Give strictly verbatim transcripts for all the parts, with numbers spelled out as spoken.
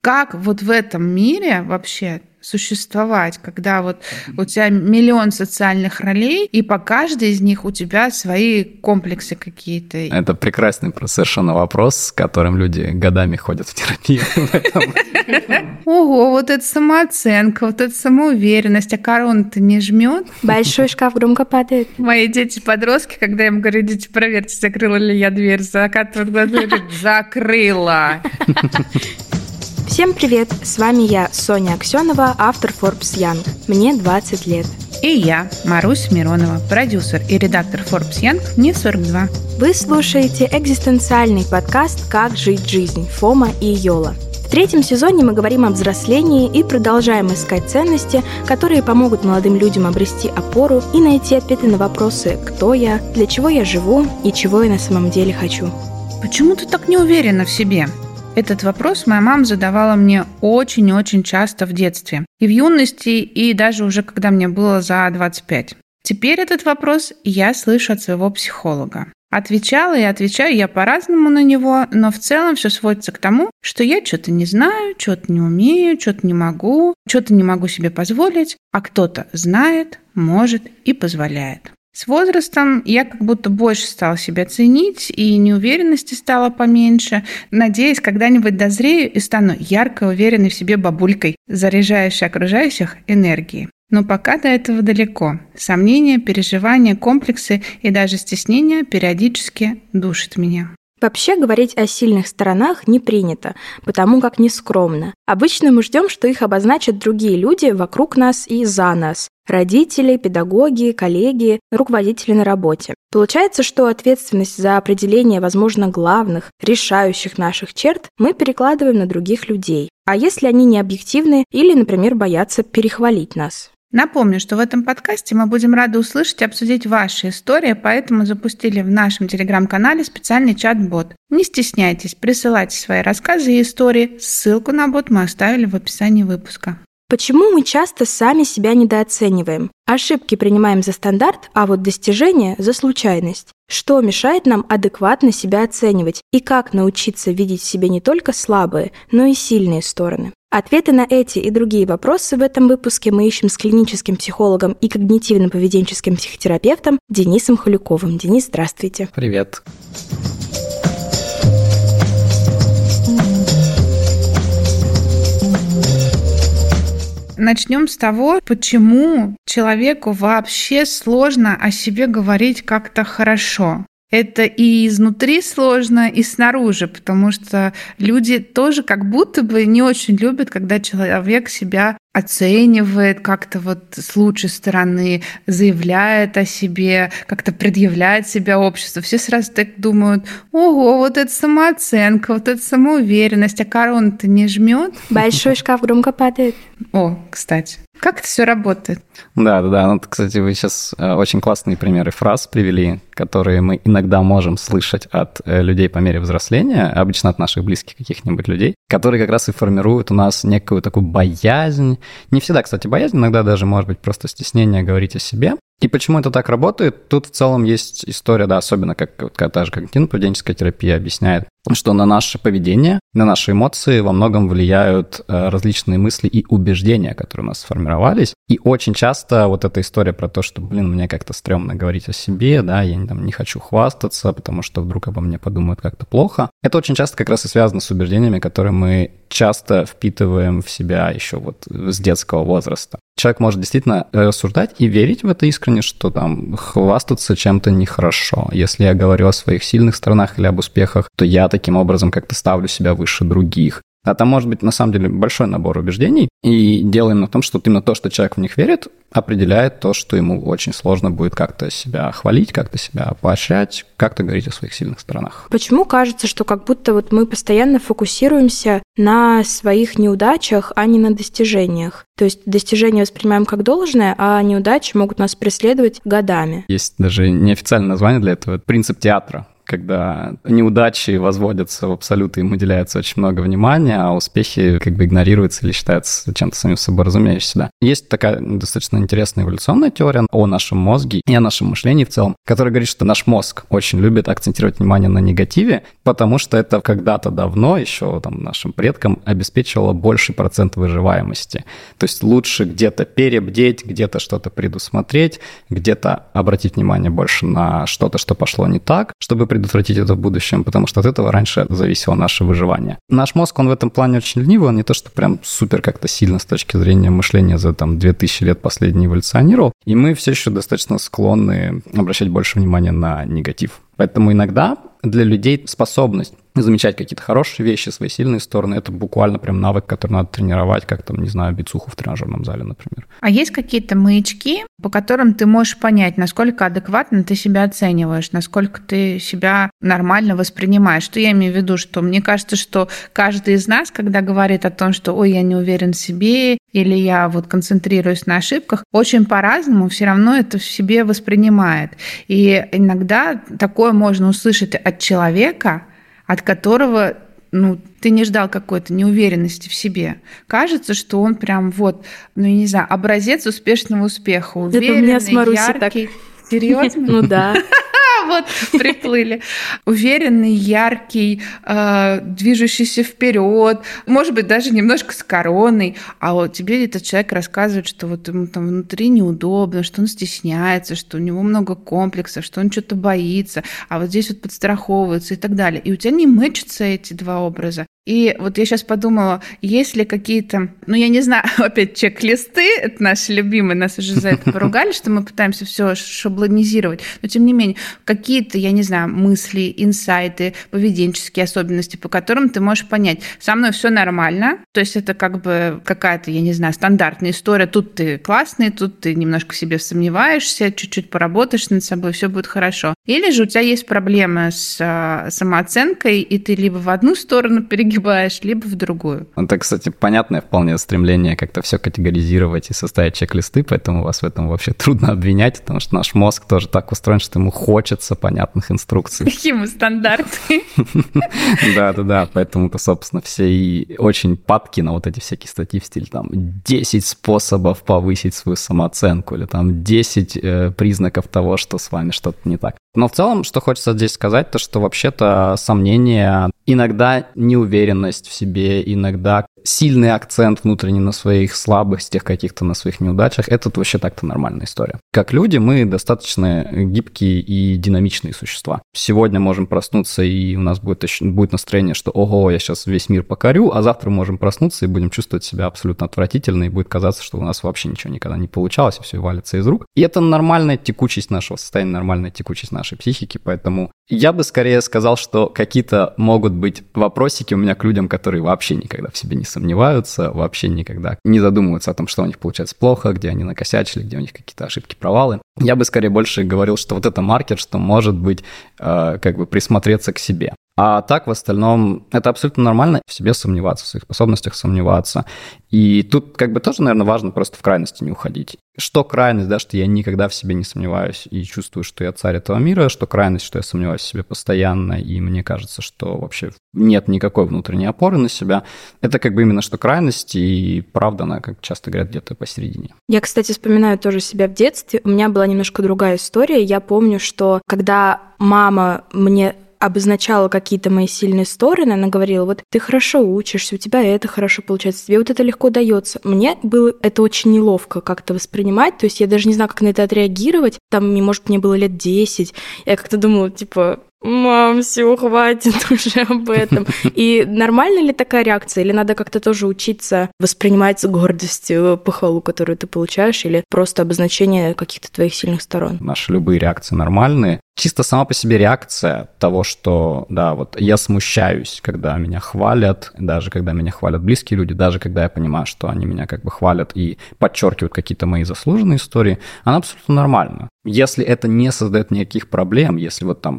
Как вот в этом мире вообще существовать, когда вот у тебя миллион социальных ролей, и по каждой из них у тебя свои комплексы какие-то. Это прекрасный совершенно вопрос, с которым люди годами ходят в терапию. Ого, вот эта самооценка, вот эта самоуверенность, а корона-то не жмет. Большой шкаф громко падает. Мои дети-подростки, когда я им говорю, идите проверьте, закрыла ли я дверь, закатывают глаза и говорят, закрыла. Всем привет! С вами я, Соня Аксенова, автор Forbes Young. Мне двадцать лет. И я, Маруся Миронова, продюсер и редактор Forbes Young, мне сорок два. Вы слушаете экзистенциальный подкаст «Как жить жизнь» Фома и Йола. В третьем сезоне мы говорим о взрослении и продолжаем искать ценности, которые помогут молодым людям обрести опору и найти ответы на вопросы «Кто я?», «Для чего я живу?» и «Чего я на самом деле хочу?». Почему ты так не уверена в себе? Этот вопрос моя мама задавала мне очень-очень часто в детстве. И в юности, и даже уже когда мне было за двадцать пять. Теперь этот вопрос я слышу от своего психолога. Отвечала и отвечаю я по-разному на него, но в целом все сводится к тому, что я что-то не знаю, что-то не умею, что-то не могу, что-то не могу себе позволить, а кто-то знает, может и позволяет. С возрастом я как будто больше стала себя ценить, и неуверенности стало поменьше. Надеюсь, когда-нибудь дозрею и стану ярко уверенной в себе бабулькой, заряжающей окружающих энергией. Но пока до этого далеко. Сомнения, переживания, комплексы и даже стеснения периодически душат меня. Вообще говорить о сильных сторонах не принято, потому как нескромно. Обычно мы ждем, что их обозначат другие люди вокруг нас и за нас. Родители, педагоги, коллеги, руководители на работе. Получается, что ответственность за определение, возможно, главных, решающих наших черт мы перекладываем на других людей. А если они не объективны или, например, боятся перехвалить нас? Напомню, что в этом подкасте мы будем рады услышать и обсудить ваши истории, поэтому запустили в нашем телеграм-канале специальный чат-бот. Не стесняйтесь, присылайте свои рассказы и истории. Ссылку на бот мы оставили в описании выпуска. Почему мы часто сами себя недооцениваем? Ошибки принимаем за стандарт, а вот достижения – за случайность. Что мешает нам адекватно себя оценивать? И как научиться видеть в себе не только слабые, но и сильные стороны? Ответы на эти и другие вопросы в этом выпуске мы ищем с клиническим психологом и когнитивно-поведенческим психотерапевтом Денисом Халюковым. Денис, здравствуйте. Привет. Начнем с того, почему человеку вообще сложно о себе говорить как-то хорошо. Это и изнутри сложно, и снаружи, потому что люди тоже как будто бы не очень любят, когда человек себя оценивает как-то вот с лучшей стороны, заявляет о себе, как-то предъявляет себя обществу. Все сразу так думают: ого, вот это самооценка, вот это самоуверенность, а корона-то не жмет. Большой шкаф громко падает. О, кстати. Как это все работает? Да, да, да. Ну, кстати, вы сейчас очень классные примеры фраз привели, которые мы иногда можем слышать от людей по мере взросления, обычно от наших близких каких-нибудь людей, которые как раз и формируют у нас некую такую боязнь. Не всегда, кстати, боязнь, иногда даже, может быть, просто стеснение говорить о себе. И почему это так работает? Тут в целом есть история, да, особенно как, как та же когнитивно-поведенческая терапия объясняет, что на наше поведение, на наши эмоции во многом влияют различные мысли и убеждения, которые у нас сформировались. И очень часто вот эта история про то, что, блин, мне как-то стрёмно говорить о себе, да, я там, не хочу хвастаться, потому что вдруг обо мне подумают как-то плохо. Это очень часто как раз и связано с убеждениями, которые мы часто впитываем в себя еще вот с детского возраста. Человек может действительно рассуждать и верить в это искренне, что там хвастаться чем-то нехорошо. Если я говорю о своих сильных сторонах или об успехах, то я таким образом как-то ставлю себя выше других. А там может быть на самом деле большой набор убеждений, и дело именно в том, что именно то, что человек в них верит, определяет то, что ему очень сложно будет как-то себя хвалить, как-то себя поощрять, как-то говорить о своих сильных сторонах. Почему кажется, что как будто вот мы постоянно фокусируемся на своих неудачах, а не на достижениях? То есть достижения воспринимаем как должное, а неудачи могут нас преследовать годами. Есть даже неофициальное название для этого — принцип театра. когда неудачи возводятся в абсолюты, им уделяется очень много внимания, а успехи как бы игнорируются или считаются чем-то самим собой разумеющимся. Да. Есть такая достаточно интересная эволюционная теория о нашем мозге и о нашем мышлении в целом, которая говорит, что наш мозг очень любит акцентировать внимание на негативе, потому что это когда-то давно еще там нашим предкам обеспечивало больший процент выживаемости. То есть лучше где-то перебдеть, где-то что-то предусмотреть, где-то обратить внимание больше на что-то, что пошло не так, чтобы предотвратить это в будущем, потому что от этого раньше зависело наше выживание. Наш мозг, он в этом плане очень ленивый, он не то, что прям супер как-то сильно с точки зрения мышления за там две тысячи лет последний эволюционировал, и мы все еще достаточно склонны обращать больше внимания на негатив. Поэтому иногда для людей способность замечать какие-то хорошие вещи, свои сильные стороны, это буквально прям навык, который надо тренировать, как там, не знаю, бицуху в тренажерном зале, например. А есть какие-то маячки, по которым ты можешь понять, насколько адекватно ты себя оцениваешь, насколько ты себя нормально воспринимаешь? Что я имею в виду? Что мне кажется, что каждый из нас, когда говорит о том, что «ой, я не уверен в себе», или я вот концентрируюсь на ошибках, очень по-разному все равно это в себе воспринимает. И иногда такое можно услышать от человека, от которого, ну, ты не ждал какой-то неуверенности в себе. Кажется, что он прям вот, ну, я не знаю, образец успешного успеха. Уверенный, яркий. Серьезно? Ну да. Вот, приплыли. Уверенный, яркий, э, движущийся вперед, может быть, даже немножко с короной. А вот тебе этот человек рассказывает, что вот ему там внутри неудобно, что он стесняется, что у него много комплексов, что он что-то боится, а вот здесь вот подстраховывается и так далее. И у тебя не мэчатся эти два образа. И вот я сейчас подумала, есть ли какие-то, ну, я не знаю, опять чек-листы, это наши любимые, нас уже за это поругали, что мы пытаемся все шаблонизировать, но тем не менее, какие-то, я не знаю, мысли, инсайты, поведенческие особенности, по которым ты можешь понять, со мной все нормально, то есть это как бы какая-то, я не знаю, стандартная история, тут ты классный, тут ты немножко в себе сомневаешься, чуть-чуть поработаешь над собой, все будет хорошо. Или же у тебя есть проблемы с самооценкой, и ты либо в одну сторону перегибаешь, либо в другую. Это, кстати, понятное вполне стремление как-то все категоризировать и составить чек-листы, поэтому вас в этом вообще трудно обвинять, потому что наш мозг тоже так устроен, что ему хочется понятных инструкций. Какие мы стандарты. Да-да-да, поэтому-то, собственно, все и очень падки на вот эти всякие статьи в стиле там десять способов повысить свою самооценку или там десять э, признаков того, что с вами что-то не так. Но в целом, что хочется здесь сказать, то что вообще-то сомнения, иногда неуверенность в себе, иногда сильный акцент внутренний на своих слабостях, каких-то на своих неудачах, это вообще так-то нормальная история. Как люди мы достаточно гибкие и динамичные существа. Сегодня можем проснуться, и у нас будет, будет настроение, что ого, я сейчас весь мир покорю, а завтра можем проснуться и будем чувствовать себя абсолютно отвратительно, и будет казаться, что у нас вообще ничего никогда не получалось, и все валится из рук. И это нормальная текучесть нашего состояния, нормальная текучесть нашей психики, поэтому я бы скорее сказал, что какие-то могут быть вопросики у меня к людям, которые вообще никогда в себе не сомневаются, вообще никогда не задумываются о том, что у них получается плохо, где они накосячили, где у них какие-то ошибки, провалы. Я бы скорее больше говорил, что вот это маркер, что может быть э, как бы присмотреться к себе. А так, в остальном, это абсолютно нормально в себе сомневаться, в своих способностях сомневаться. И тут как бы тоже, наверное, важно просто в крайности не уходить. Что крайность, да, что я никогда в себе не сомневаюсь и чувствую, что я царь этого мира, что крайность, что я сомневаюсь в себе постоянно, и мне кажется, что вообще нет никакой внутренней опоры на себя. Это как бы именно что крайность, и правда она, как часто говорят, где-то посередине. Я, кстати, вспоминаю тоже себя в детстве. У меня была немножко другая история. Я помню, что когда мама мне обозначала какие-то мои сильные стороны, она говорила, вот ты хорошо учишься, у тебя это хорошо получается, тебе вот это легко дается. Мне было это очень неловко как-то воспринимать, то есть я даже не знаю, как на это отреагировать. Там, может, мне было лет десять, я как-то думала, типа, мам, все, хватит уже об этом. И нормальна ли такая реакция? Или надо как-то тоже учиться воспринимать с гордостью похвалу, которую ты получаешь, или просто обозначение каких-то твоих сильных сторон? Наши любые реакции нормальные. Чисто сама по себе реакция того, что, да, вот я смущаюсь, когда меня хвалят, даже когда меня хвалят близкие люди, даже когда я понимаю, что они меня как бы хвалят и подчеркивают какие-то мои заслуженные истории, она абсолютно нормальна. Если это не создает никаких проблем, если вот там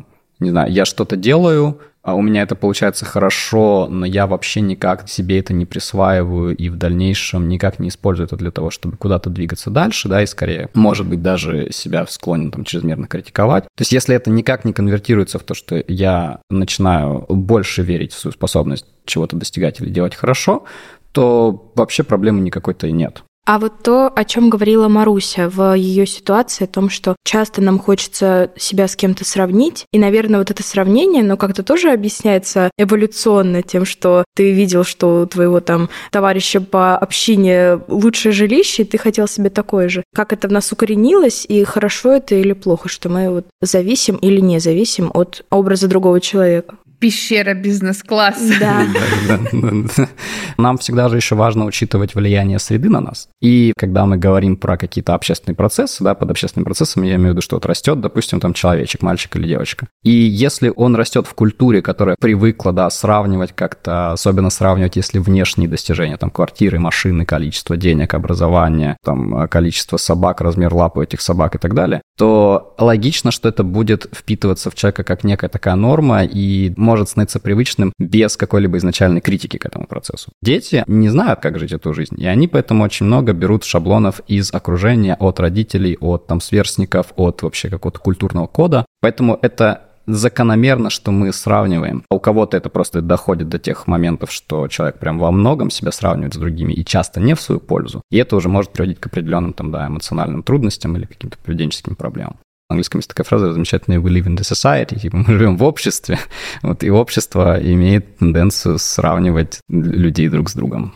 не знаю, я что-то делаю, а у меня это получается хорошо, но я вообще никак себе это не присваиваю и в дальнейшем никак не использую это для того, чтобы куда-то двигаться дальше, да, и скорее, может быть, даже себя склонен там чрезмерно критиковать. То есть если это никак не конвертируется в то, что я начинаю больше верить в свою способность чего-то достигать или делать хорошо, то вообще проблемы никакой-то и нет. А вот то, о чем говорила Маруся в ее ситуации, о том, что часто нам хочется себя с кем-то сравнить, и, наверное, вот это сравнение, оно как-то тоже объясняется эволюционно тем, что ты видел, что у твоего там товарища по общине лучшее жилище, и ты хотел себе такое же. Как это в нас укоренилось, и хорошо это или плохо, что мы вот зависим или не зависим от образа другого человека? Пещера бизнес-класса. Да. Нам всегда же еще важно учитывать влияние среды на нас. И когда мы говорим про какие-то общественные процессы, да, под общественным процессом я имею в виду, что вот растет, допустим, там человечек, мальчик или девочка. И если он растет в культуре, которая привыкла, да, сравнивать как-то, особенно сравнивать, если внешние достижения, там, квартиры, машины, количество денег, образование, там, количество собак, размер лапы у этих собак и так далее, то логично, что это будет впитываться в человека как некая такая норма и может становиться привычным без какой-либо изначальной критики к этому процессу. Дети не знают, как жить эту жизнь, и они поэтому очень много берут шаблонов из окружения, от родителей, от там сверстников, от вообще какого-то культурного кода. Поэтому это закономерно, что мы сравниваем. А у кого-то это просто доходит до тех моментов, что человек прям во многом себя сравнивает с другими и часто не в свою пользу. И это уже может приводить к определенным там, да, эмоциональным трудностям или каким-то поведенческим проблемам. В английском есть такая фраза замечательная: we live in the society, типа мы живем в обществе, вот, и общество имеет тенденцию сравнивать людей друг с другом.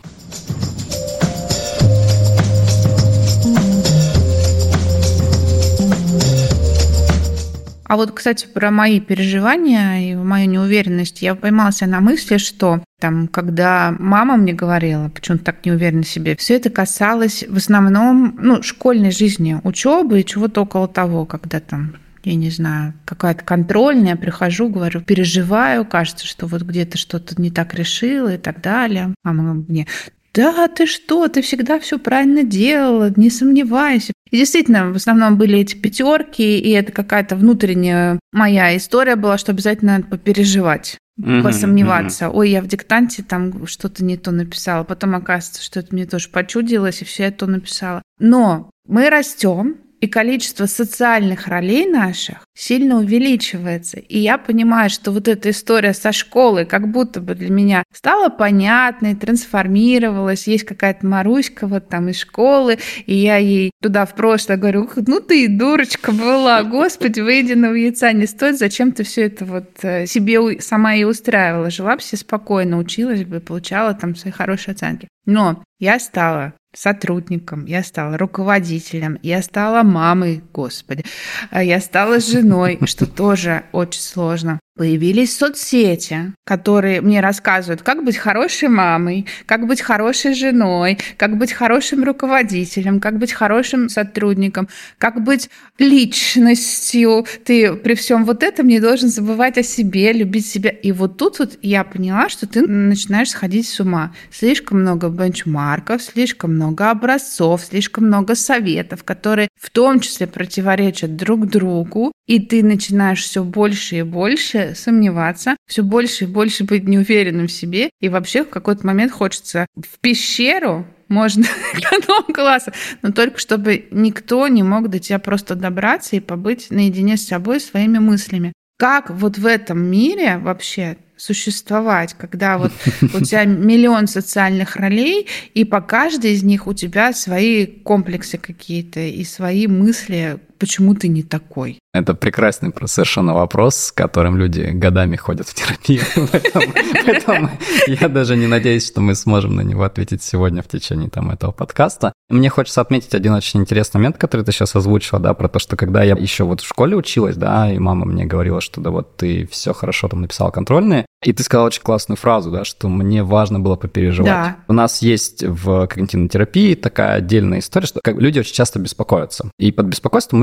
А вот, кстати, про мои переживания и мою неуверенность, я поймалась на мысли, что там, когда мама мне говорила, почему-то так не уверена в себе, все это касалось в основном, ну, школьной жизни, учебы и чего-то около того, когда там, я не знаю, какая-то контрольная, я прихожу, говорю, переживаю, кажется, что вот где-то что-то не так решила и так далее. Мама мне: да, ты что, ты всегда все правильно делала, не сомневайся. И действительно, в основном были эти пятерки, и это какая-то внутренняя моя история была, что обязательно надо попереживать, mm-hmm, посомневаться. Mm-hmm. Ой, я в диктанте там что-то не то написала. Потом оказывается, что это мне тоже почудилось, и все я то написала. Но мы растем, и количество социальных ролей наших сильно увеличивается. И я понимаю, что вот эта история со школой как будто бы для меня стала понятной, трансформировалась. Есть какая-то Маруська вот там из школы, и я ей туда в прошлое говорю: ну ты и дурочка была, господи, выеденного яйца не стоит, зачем ты все это вот себе сама и устраивала? Жила бы себе спокойно, училась бы, получала там свои хорошие оценки. Но я стала сотрудником, я стала руководителем, я стала мамой, господи, я стала женой, что тоже очень сложно. Появились соцсети, которые мне рассказывают, как быть хорошей мамой, как быть хорошей женой, как быть хорошим руководителем, как быть хорошим сотрудником, как быть личностью. Ты при всем вот этом не должен забывать о себе, любить себя. И вот тут вот я поняла, что ты начинаешь сходить с ума. Слишком много бенчмарков, слишком много образцов, слишком много советов, которые в том числе противоречат друг другу, и ты начинаешь все больше и больше сомневаться, все больше и больше быть неуверенным в себе, и вообще в какой-то момент хочется в пещеру, можно эконом класса, но только чтобы никто не мог до тебя просто добраться и побыть наедине с собой, своими мыслями. Как вот в этом мире вообще существовать, когда вот у тебя миллион социальных ролей, и по каждой из них у тебя свои комплексы какие-то и свои мысли, почему ты не такой? Это прекрасный совершенно вопрос, с которым люди годами ходят в терапию. Поэтому я даже не надеюсь, что мы сможем на него ответить сегодня в течение там этого подкаста. Мне хочется отметить один очень интересный момент, который ты сейчас озвучила, да, про то, что когда я еще вот в школе училась, да, и мама мне говорила, что да вот ты все хорошо там написала контрольные, и ты сказала очень классную фразу, да, что мне важно было попереживать. Да. У нас есть в когнитивной терапии такая отдельная история, что как люди очень часто беспокоятся. И под беспокойством мы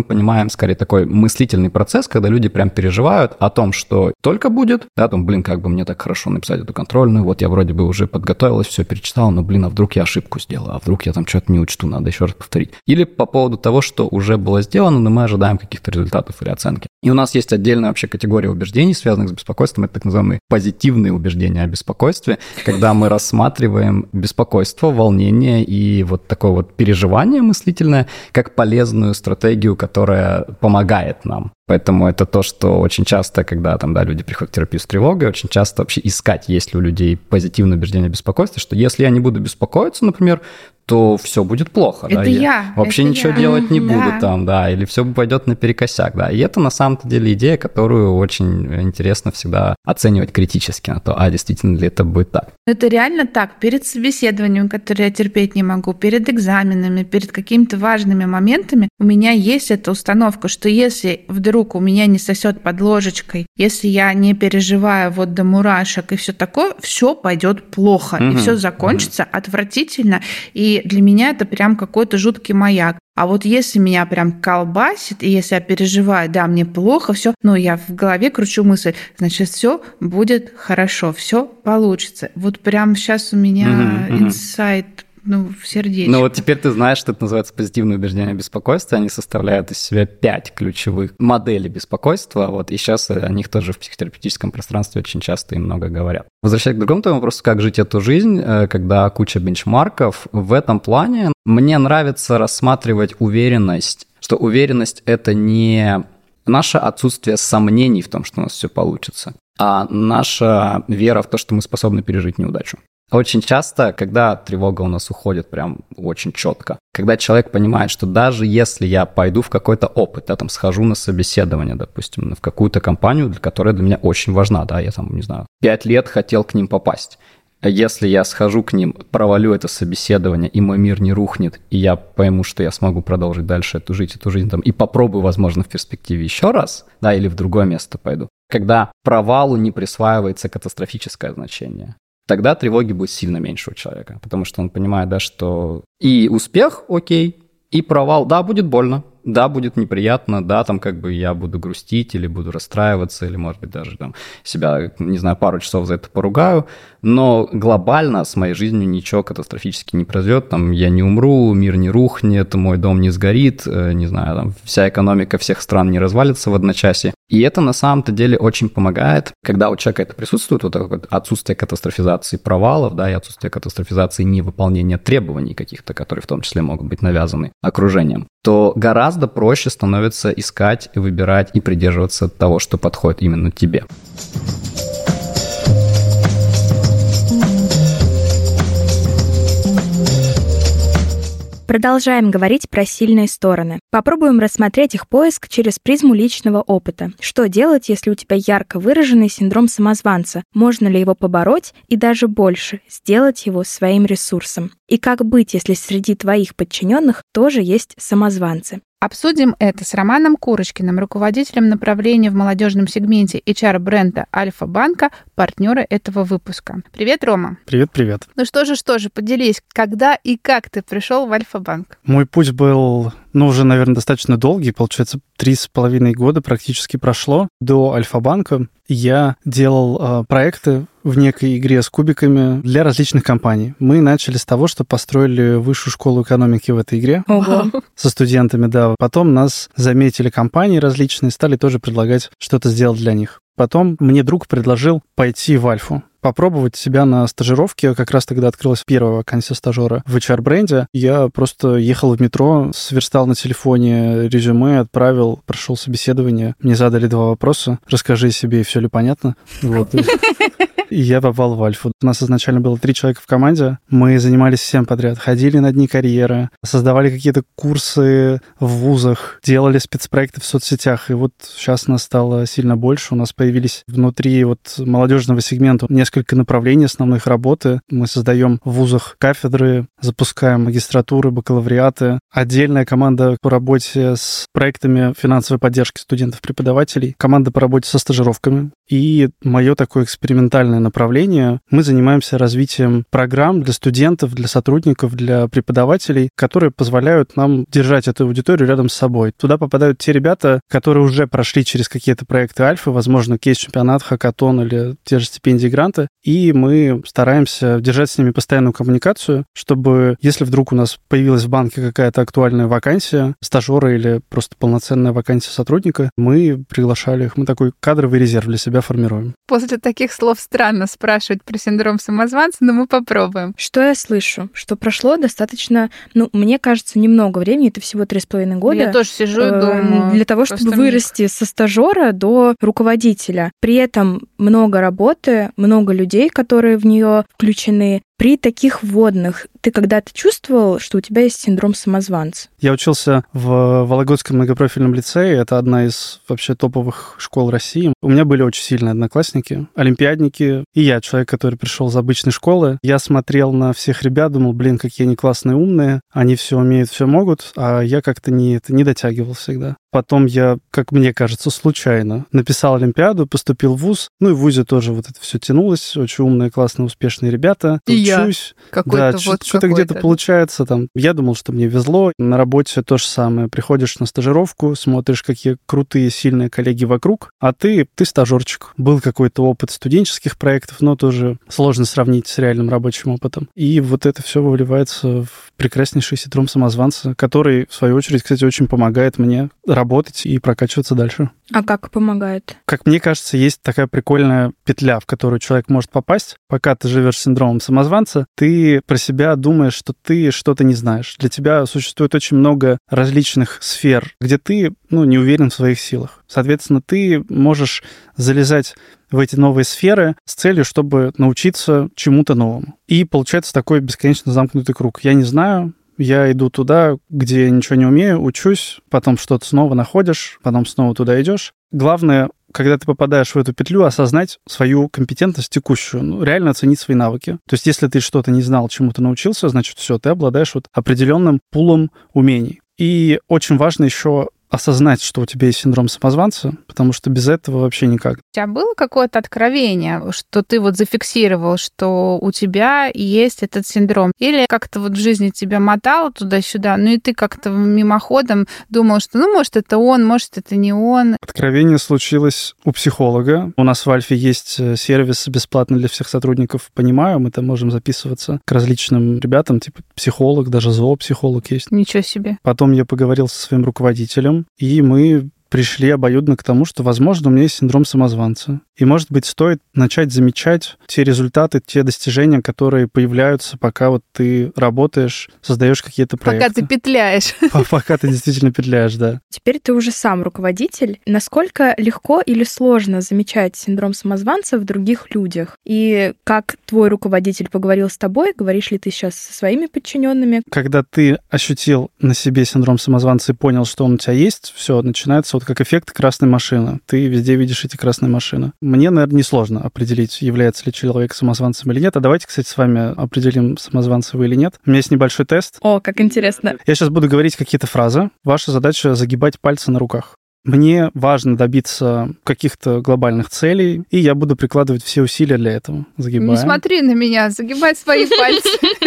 мы понимаем, скорее, такой мыслительный процесс, когда люди прям переживают о том, что только будет, да, там, блин, как бы мне так хорошо написать эту контрольную, вот я вроде бы уже подготовилась, все перечитала, но, блин, а вдруг я ошибку сделала, а вдруг я там что-то не учту, надо еще раз повторить. Или по поводу того, что уже было сделано, но мы ожидаем каких-то результатов или оценки. И у нас есть отдельная вообще категория убеждений, связанных с беспокойством, это так называемые позитивные убеждения о беспокойстве, когда мы рассматриваем беспокойство, волнение и вот такое вот переживание мыслительное как полезную стратегию, которая помогает нам. Поэтому это то, что очень часто, когда там, да, люди приходят в терапию с тревогой, очень часто вообще искать, есть ли у людей позитивное убеждение о беспокойстве, что если я не буду беспокоиться, например, то все будет плохо. Это да, я. я вообще это ничего я. делать не да. буду там, да, или все пойдет наперекосяк, да. И это на самом-то деле идея, которую очень интересно всегда оценивать критически на то, а действительно ли это будет так. Это реально так. Перед собеседованием, которое я терпеть не могу, перед экзаменами, перед какими-то важными моментами у меня есть эта установка, что если вдруг у меня не сосет под ложечкой, если я не переживаю вот до мурашек и все такое, все пойдет плохо, mm-hmm. и все закончится mm-hmm. отвратительно. И для меня это прям какой-то жуткий маяк. А вот если меня прям колбасит, и если я переживаю, да, мне плохо, все, ну, я в голове кручу мысль, значит, все будет хорошо, все получится. Вот прям сейчас у меня инсайт, mm-hmm. ну, в сердечко. Ну вот теперь ты знаешь, что это называется позитивное убеждение о беспокойстве. Они составляют из себя пять ключевых моделей беспокойства. Вот, и сейчас о них тоже в психотерапевтическом пространстве очень часто и много говорят. Возвращаясь к другому твоему вопросу, как жить эту жизнь, когда куча бенчмарков, в этом плане мне нравится рассматривать уверенность, что уверенность – это не наше отсутствие сомнений в том, что у нас все получится, а наша вера в то, что мы способны пережить неудачу. Очень часто, когда тревога у нас уходит прям очень четко, когда человек понимает, что даже если я пойду в какой-то опыт, я там схожу на собеседование, допустим, в какую-то компанию, для которой для меня очень важна, да, я там, не знаю, пять лет хотел к ним попасть. Если я схожу к ним, провалю это собеседование, и мой мир не рухнет, и я пойму, что я смогу продолжить дальше эту жить, эту жизнь там, и попробую, возможно, в перспективе еще раз, да, или в другое место пойду. Когда провалу не присваивается катастрофическое значение, тогда тревоги будет сильно меньше у человека, потому что он понимает, да, что и успех, окей, и провал, да, будет больно, да, будет неприятно, да, там как бы я буду грустить или буду расстраиваться, или, может быть, даже там себя, не знаю, пару часов за это поругаю, но глобально с моей жизнью ничего катастрофически не произойдет, там я не умру, мир не рухнет, мой дом не сгорит, не знаю, там вся экономика всех стран не развалится в одночасье. И это на самом-то деле очень помогает, когда у человека это присутствует, вот такое вот отсутствие катастрофизации провалов, да, и отсутствие катастрофизации невыполнения требований каких-то, которые в том числе могут быть навязаны окружением, то гораздо проще становится искать, выбирать и придерживаться того, что подходит именно тебе. Продолжаем говорить про сильные стороны. Попробуем рассмотреть их поиск через призму личного опыта. Что делать, если у тебя ярко выраженный синдром самозванца? Можно ли его побороть и даже больше, сделать его своим ресурсом? И как быть, если среди твоих подчиненных тоже есть самозванцы? Обсудим это с Романом Курочкиным, руководителем направления в молодежном сегменте эйч ар-бренда Альфа-банка, партнера этого выпуска. Привет, Рома. Привет, привет. Ну что же, что же, поделись, когда и как ты пришел в Альфа-банк? Мой путь был, ну, уже, наверное, достаточно долгий, получается, три с половиной года практически прошло. До Альфа-банка я делал э, проекты в некой игре с кубиками для различных компаний. Мы начали с того, что построили высшую школу экономики в этой игре. Ого. Со студентами, да. Потом нас заметили компании различные, стали тоже предлагать что-то сделать для них. Потом мне друг предложил пойти в Альфу, попробовать себя на стажировке. Как раз тогда открылась первая вакансия стажера в эйч ар-бренде. Я просто ехал в метро, сверстал на телефоне резюме, отправил, прошел собеседование. Мне задали два вопроса. Расскажи о себе, и все ли понятно. Вот. И я попал в Альфу. У нас изначально было три человека в команде. Мы занимались всем подряд. Ходили на дни карьеры, создавали какие-то курсы в вузах, делали спецпроекты в соцсетях. И вот сейчас нас стало сильно больше. У нас появились внутри вот молодежного сегмента несколько направлений основных работы. Мы создаем в вузах кафедры, запускаем магистратуры, бакалавриаты. Отдельная команда по работе с проектами финансовой поддержки студентов-преподавателей. Команда по работе со стажировками. И мое такое экспериментальное направление. Мы занимаемся развитием программ для студентов, для сотрудников, для преподавателей, которые позволяют нам держать эту аудиторию рядом с собой. Туда попадают те ребята, которые уже прошли через какие-то проекты Альфы, возможно, кейс-чемпионат, хакатон или те же стипендии, гранты, и мы стараемся держать с ними постоянную коммуникацию, чтобы, если вдруг у нас появилась в банке какая-то актуальная вакансия, стажера или просто полноценная вакансия сотрудника, мы приглашали их. Мы такой кадровый резерв для себя формируем. После таких слов странно спрашивать про синдром самозванца, но мы попробуем. Что я слышу? Что прошло достаточно, ну, мне кажется, немного времени, это всего три с половиной года. Я тоже сижу и думаю. Для того, чтобы вырасти со стажера до руководителя. При этом много работы, много людей, которые в нее включены. При таких вводных ты когда-то чувствовал, что у тебя есть синдром самозванца? Я учился в Вологодском многопрофильном лицее. Это одна из вообще топовых школ России. У меня были очень сильные одноклассники, олимпиадники. И я, человек, который пришел из обычной школы. Я смотрел на всех ребят, думал, блин, какие они классные, умные. Они все умеют, все могут. А я как-то не, это, не дотягивал всегда. Потом я, как мне кажется, случайно написал олимпиаду, поступил в вуз. Ну и в вузе тоже вот это все тянулось. Очень умные, классные, успешные ребята. И Учусь. Я. Какой-то да, вот что-то где-то получается там. Я думал, что мне везло. На работе то же самое. Приходишь на стажировку, смотришь, какие крутые, сильные коллеги вокруг, а ты, ты стажерчик. Был какой-то опыт студенческих проектов, но тоже сложно сравнить с реальным рабочим опытом. И вот это все выливается в прекраснейший синдром самозванца, который, в свою очередь, кстати, очень помогает мне работать и прокачиваться дальше. А как помогает? Как мне кажется, есть такая прикольная петля, в которую человек может попасть. Пока ты живешь с синдромом самозванца, ты про себя думаешь, что ты что-то не знаешь. Для тебя существует очень много различных сфер, где ты, ну, не уверен в своих силах. Соответственно, ты можешь залезать в эти новые сферы с целью, чтобы научиться чему-то новому. И получается такой бесконечно замкнутый круг. Я не знаю, я иду туда, где я ничего не умею, учусь, потом что-то снова находишь, потом снова туда идешь. Главное, когда ты попадаешь в эту петлю, осознать свою компетентность текущую, ну, реально оценить свои навыки. То есть если ты что-то не знал, чему-то научился, значит, все, ты обладаешь вот определенным пулом умений. И очень важно еще осознать, что у тебя есть синдром самозванца, потому что без этого вообще никак. У тебя было какое-то откровение, что ты вот зафиксировал, что у тебя есть этот синдром? Или как-то вот в жизни тебя мотало туда-сюда, ну и ты как-то мимоходом думал, что ну, может, это он, может, это не он? Откровение случилось у психолога. У нас в Альфе есть сервис бесплатный для всех сотрудников «Понимаю». Мы там можем записываться к различным ребятам, типа психолог, даже зоопсихолог есть. Ничего себе. Потом я поговорил со своим руководителем, и мы пришли обоюдно к тому, что, возможно, у меня есть синдром самозванца. И, может быть, стоит начать замечать те результаты, те достижения, которые появляются, пока вот ты работаешь, создаешь какие-то проекты. Пока ты петляешь. Пока ты действительно петляешь, да. Теперь ты уже сам руководитель. Насколько легко или сложно замечать синдром самозванца в других людях? И как твой руководитель поговорил с тобой? Говоришь ли ты сейчас со своими подчиненными? Когда ты ощутил на себе синдром самозванца и понял, что он у тебя есть, все, начинается вот как эффект красной машины. Ты везде видишь эти красные машины. Мне, наверное, несложно определить, является ли человек самозванцем или нет. А давайте, кстати, с вами определим, самозванцем вы или нет. У меня есть небольшой тест. О, как интересно. Я сейчас буду говорить какие-то фразы. Ваша задача — загибать пальцы на руках. Мне важно добиться каких-то глобальных целей, и я буду прикладывать все усилия для этого. Загибаем. Не смотри на меня, загибай свои пальцы.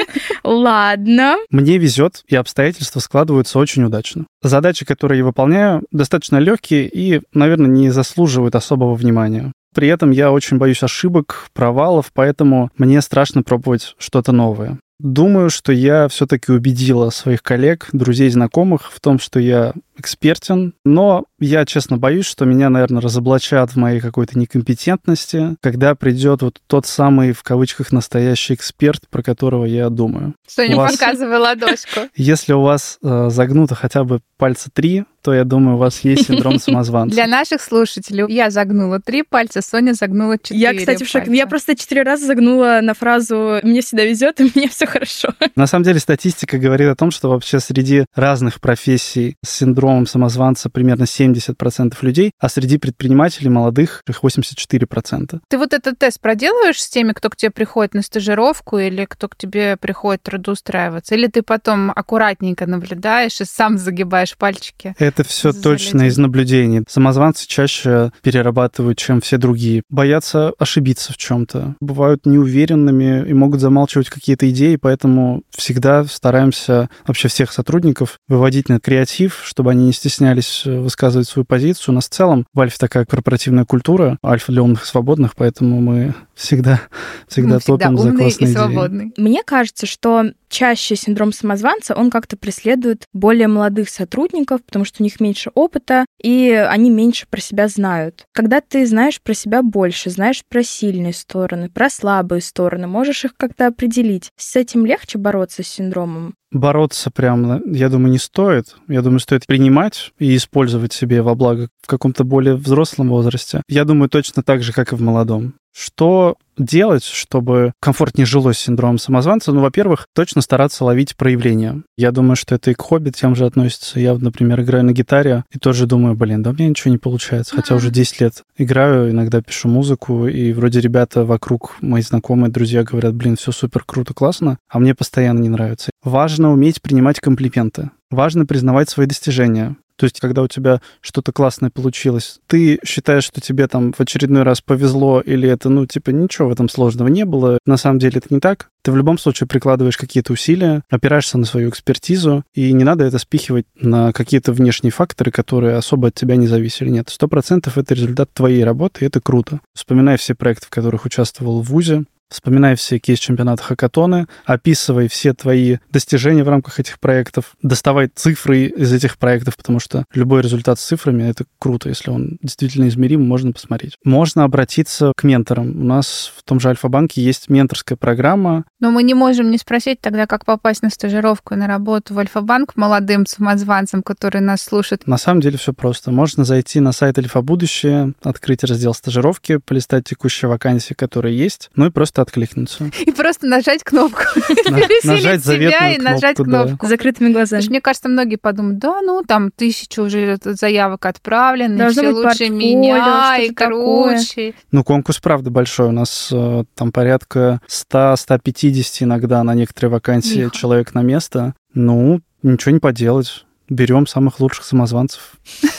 Ладно. Мне везет, и обстоятельства складываются очень удачно. Задачи, которые я выполняю, достаточно легкие и, наверное, не заслуживают особого внимания. При этом я очень боюсь ошибок, провалов, поэтому мне страшно пробовать что-то новое. Думаю, что я все-таки убедила своих коллег, друзей, знакомых в том, что я экспертен, но я, честно, боюсь, что меня, наверное, разоблачат в моей какой-то некомпетентности, когда придет вот тот самый, в кавычках, настоящий эксперт, про которого я думаю. Соня, вас... показывай ладошку. Если у вас э, загнуто хотя бы пальца три, то, я думаю, у вас есть синдром самозванца. Для наших слушателей я загнула три пальца, Соня загнула четыре. Я, кстати, в шоке. Я просто четыре раза загнула на фразу «мне всегда везет, и мне все хорошо». На самом деле статистика говорит о том, что вообще среди разных профессий с синдромом синдромом самозванца примерно семьдесят процентов людей, а среди предпринимателей молодых их восемьдесят четыре процента. Ты вот этот тест проделываешь с теми, кто к тебе приходит на стажировку или кто к тебе приходит трудоустраиваться? Или ты потом аккуратненько наблюдаешь и сам загибаешь пальчики? Это все точно людей. Из наблюдений. Самозванцы чаще перерабатывают, чем все другие. Боятся ошибиться в чем-то. Бывают неуверенными и могут замалчивать какие-то идеи, поэтому всегда стараемся вообще всех сотрудников выводить на креатив, чтобы они не стеснялись высказывать свою позицию. У нас в целом в Альфе такая корпоративная культура, Альфа для умных и свободных, поэтому мы всегда, всегда мы топим всегда за классные и идеи. Свободный. Мне кажется, что чаще синдром самозванца, он как-то преследует более молодых сотрудников, потому что у них меньше опыта, и они меньше про себя знают. Когда ты знаешь про себя больше, знаешь про сильные стороны, про слабые стороны, можешь их как-то определить. С этим легче бороться с синдромом? Бороться прям, я думаю, не стоит. Я думаю, стоит принимать и использовать себе во благо в каком-то более взрослом возрасте. Я думаю, точно так же, как и в молодом. Что делать, чтобы комфортнее жилось с синдромом самозванца? Ну, во-первых, точно стараться ловить проявления. Я думаю, что это и к хобби тем же относится. Я, например, играю на гитаре и тоже думаю, блин, да у меня ничего не получается. Хотя уже десять лет играю, иногда пишу музыку, и вроде ребята вокруг, мои знакомые, друзья говорят, блин, все супер, круто, классно, а мне постоянно не нравится. Важно уметь принимать комплименты. Важно признавать свои достижения. То есть, когда у тебя что-то классное получилось, ты считаешь, что тебе там в очередной раз повезло, или это, ну, типа, ничего в этом сложного не было. На самом деле это не так. Ты в любом случае прикладываешь какие-то усилия, опираешься на свою экспертизу, и не надо это спихивать на какие-то внешние факторы, которые особо от тебя не зависели. Нет, сто процентов это результат твоей работы, и это круто. Вспоминай все проекты, в которых участвовал в вузе, вспоминай все кейс-чемпионаты, хакатоны, описывай все твои достижения в рамках этих проектов, доставай цифры из этих проектов, потому что любой результат с цифрами — это круто. Если он действительно измерим, можно посмотреть. Можно обратиться к менторам. У нас в том же Альфа-банке есть менторская программа. Но мы не можем не спросить тогда, как попасть на стажировку и на работу в Альфа-банк молодым самозванцам, которые нас слушают. На самом деле все просто. Можно зайти на сайт Альфа-будущее, открыть раздел стажировки, полистать текущие вакансии, которые есть, ну и просто откликнуться. И просто нажать кнопку. Нажать заветную и нажать кнопку. С закрытыми глазами. Мне кажется, многие подумают, да, ну, там тысячу уже заявок отправлены, все лучше меня и круче. Ну, конкурс, правда, большой. У нас там порядка сто - сто пятьдесят иногда на некоторые вакансии человек на место. Ну, ничего не поделать. Берем самых лучших самозванцев.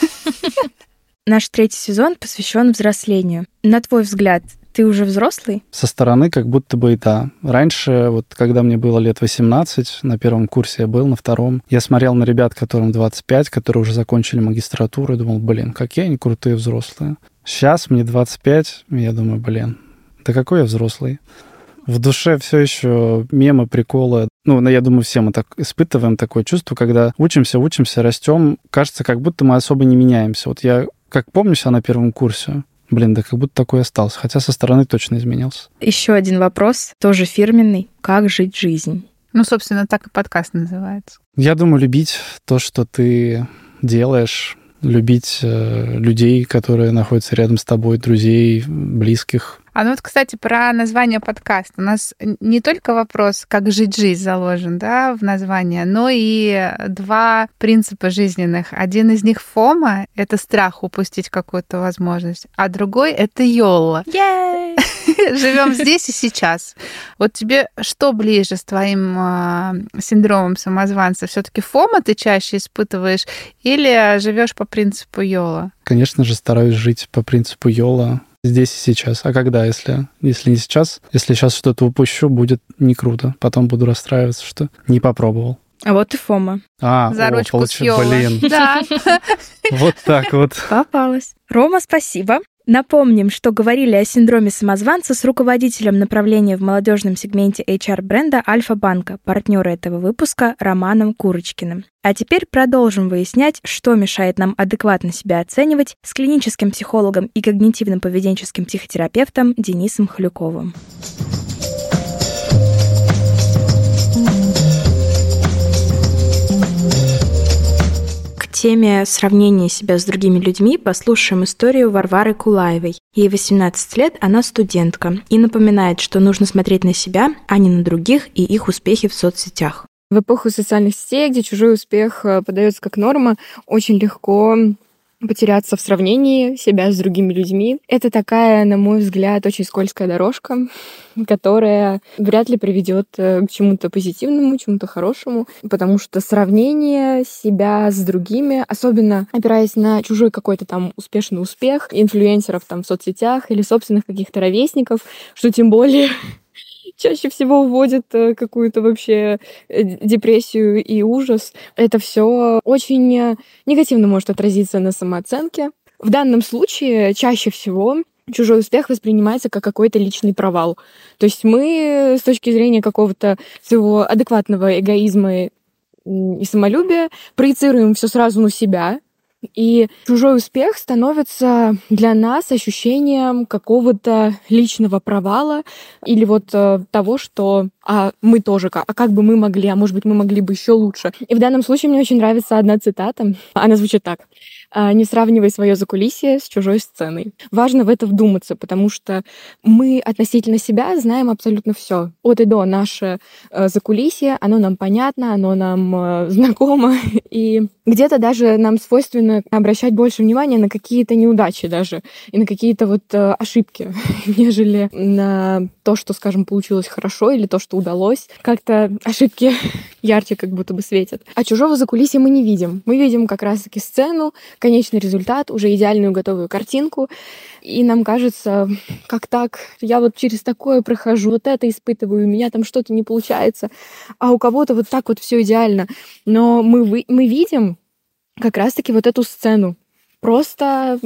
Наш третий сезон посвящен взрослению. На твой взгляд, ты уже взрослый? Со стороны как будто бы и да. Раньше, вот когда мне было лет восемнадцать, на первом курсе я был, на втором, я смотрел на ребят, которым двадцать пять, которые уже закончили магистратуру, и думал, блин, какие они крутые взрослые. Сейчас мне двадцать пять, и я думаю, блин, да какой я взрослый. В душе все еще мемы, приколы. Ну, я думаю, все мы так испытываем такое чувство, когда учимся, учимся, растем. Кажется, как будто мы особо не меняемся. Вот я, как помню себя на первом курсе, блин, да как будто такой остался. Хотя со стороны точно изменился. Еще один вопрос, тоже фирменный. Как жить жизнь? Ну, собственно, так и подкаст называется. Я думаю, любить то, что ты делаешь, любить э, людей, которые находятся рядом с тобой, друзей, близких. А ну вот, кстати, про название подкаста. У нас не только вопрос, как жить жизнь заложен, да, в названии, но и два принципа жизненных. Один из них фома — это страх упустить какую-то возможность, а другой — это йолла. Живем здесь и сейчас. Вот тебе что ближе с твоим э, синдромом самозванца? Все-таки фома ты чаще испытываешь или живешь по принципу йола? Конечно же, стараюсь жить по принципу йола. Здесь и сейчас. А когда, если, если не сейчас? Если сейчас что-то упущу, будет не круто. Потом буду расстраиваться, что не попробовал. А вот и фома. А, За о, ручку получ... с йола. Блин. Да. Вот так вот. Попалась. Рома, спасибо. Напомним, что говорили о синдроме самозванца с руководителем направления в молодежном сегменте эйч ар-бренда Альфа-банка, партнера этого выпуска Романом Курочкиным. А теперь продолжим выяснять, что мешает нам адекватно себя оценивать с клиническим психологом и когнитивно-поведенческим психотерапевтом Денисом Хлюковым. В теме сравнения себя с другими людьми послушаем историю Варвары Кулаевой. Ей восемнадцать лет, она студентка и напоминает, что нужно смотреть на себя, а не на других и их успехи в соцсетях. В эпоху социальных сетей, где чужой успех подается как норма, очень легко потеряться в сравнении себя с другими людьми. Это такая, на мой взгляд, очень скользкая дорожка, которая вряд ли приведет к чему-то позитивному, чему-то хорошему, потому что сравнение себя с другими, особенно опираясь на чужой какой-то там успешный успех, инфлюенсеров там в соцсетях или собственных каких-то ровесников, что тем более чаще всего уводит какую-то вообще депрессию и ужас. Это все очень негативно может отразиться на самооценке. В данном случае чаще всего чужой успех воспринимается как какой-то личный провал. То есть мы с точки зрения какого-то своего адекватного эгоизма и самолюбия проецируем все сразу на себя, и чужой успех становится для нас ощущением какого-то личного провала или вот э, того, что а мы тоже, а как бы мы могли, а может быть, мы могли бы еще лучше. И в данном случае мне очень нравится одна цитата. Она звучит так. «Не сравнивай свое закулисье с чужой сценой». Важно в это вдуматься, потому что мы относительно себя знаем абсолютно все. От и до наше закулисье, оно нам понятно, оно нам знакомо, и где-то даже нам свойственно обращать больше внимания на какие-то неудачи даже, и на какие-то вот ошибки, нежели на то, что, скажем, получилось хорошо, или то, что удалось. Как-то ошибки ярче как будто бы светят. А чужого закулисья мы не видим. Мы видим как раз-таки сцену, конечный результат, уже идеальную готовую картинку. И нам кажется, как так? Я вот через такое прохожу, вот это испытываю, у меня там что-то не получается, а у кого-то вот так вот все идеально. Но мы, вы, мы видим как раз-таки вот эту сцену. Просто